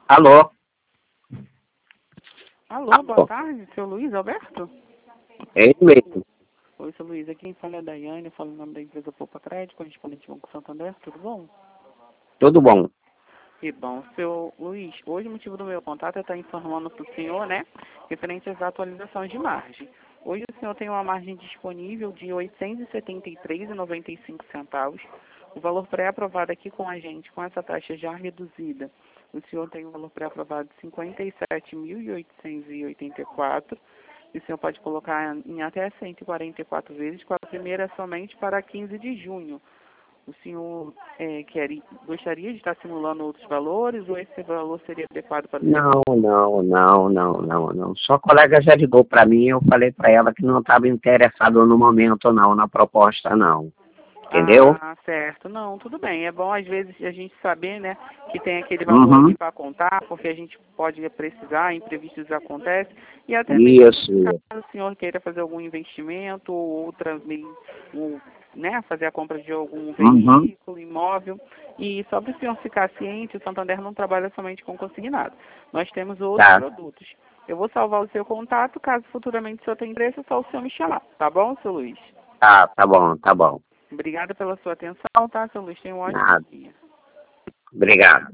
Alô? Alô, boa tarde, seu Luiz Alberto? É ele mesmo. Oi, seu Luiz, aqui quem fala é a Daiane, eu falo em nome da empresa Poupa Crédito, correspondente Banco Santander, tudo bom? Tudo bom? Que bom. Seu Luiz, hoje o motivo do meu contato é estar informando para o senhor, né, referente às atualizações de margem. Hoje o senhor tem uma margem disponível de R$ 873,95. O valor pré-aprovado aqui com a gente, com essa taxa já reduzida, o senhor tem um valor pré-aprovado de R$ 57.884. E o senhor pode colocar em até 144 vezes, com a primeira somente para 15 de junho. O senhor gostaria de estar simulando outros valores ou esse valor seria adequado para o senhor? Não. Só a colega já ligou para mim e eu falei para ela que não estava interessado no momento, não, na proposta, não. Entendeu? Ah, certo. Não, tudo bem. É bom, às vezes, a gente saber, né, que tem aquele valor Uhum. ali para contar, porque a gente pode precisar, imprevistos acontecem, e até mesmo Isso. caso o senhor queira fazer algum investimento ou outra meio, né, fazer a compra de algum Uhum. veículo, imóvel. E só para o senhor ficar ciente, o Santander não trabalha somente com consignado. Nós temos outros Tá. produtos. Eu vou salvar o seu contato, caso futuramente o senhor tenha interesse, é só o senhor me chamar. Tá bom, seu Luiz? Tá bom. Obrigada pela sua atenção, tá, seu Luiz? Tenha um ótimo Nada. dia. Obrigado.